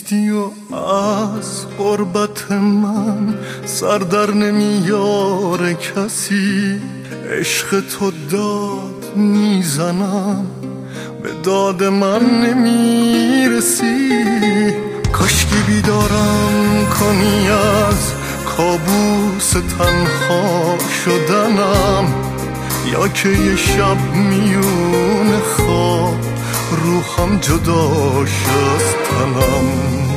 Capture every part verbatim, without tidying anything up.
نیستی و از غربت من سر در نمیاره کسی. عشق تو داد میزنم به داد من نمیرسی. کاشکی بیدارم کنی از کابوس تنها شدنم، یا که یه شب میون خواب روحم جداش از تنم.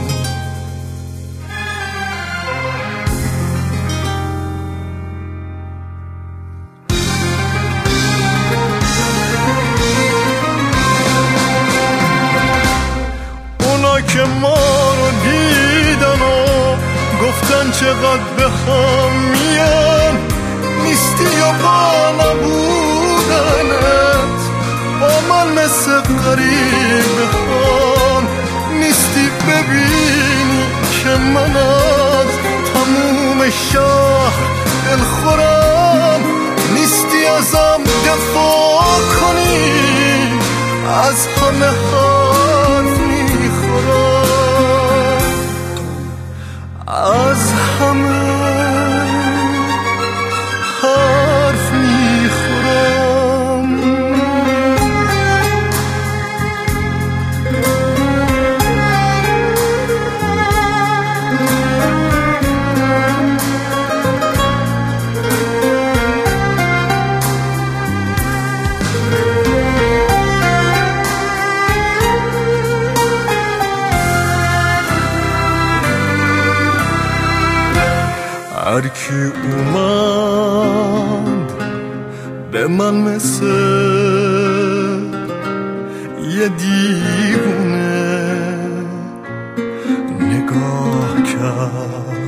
اونا که ما رو دیدن و گفتن چقدر به هم میان، نیستی و با نبودنت با من مثل غریبه هم. نیستی ببینی که من از تموم شهر دلخورم، نیستی ازم دفاع کنی از همه حرف میخورم، از همه حرف میخورم. هر کی اومد به من مثل یه دیوونه نگاه کرد،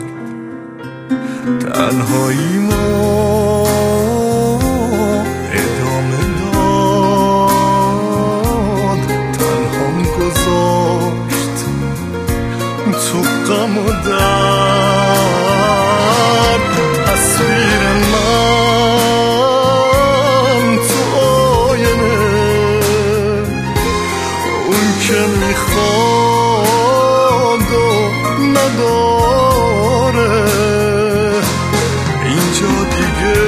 تنهایی ما ادامه داد، تنهام گذاشت تو غم و درد. تصویر من تو آینه، اون که میخواد و نداره. اینجا دیگه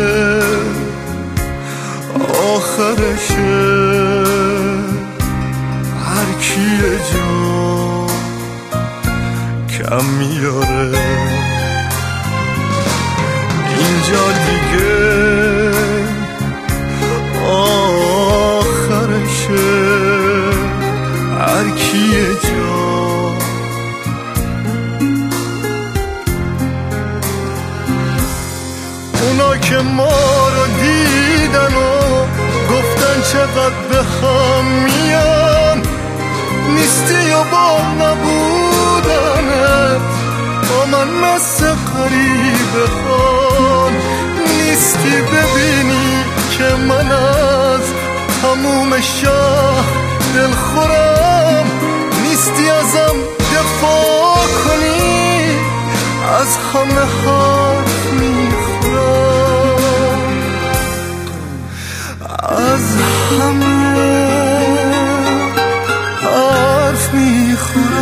آخرشه، هر کی جا کم میاره. اینجا دیگه آخرشه، هر کی جا. اونا که ما رو دیدن و گفتن چقدر به هم میان، نیستی و با نبودنت با من مثل غریبه خان. نیستی ببینی که من از تموم شهر دلخورم، نیستی ازم دفاع کنی از همه حرف میخورم، از همه حرف میخورم.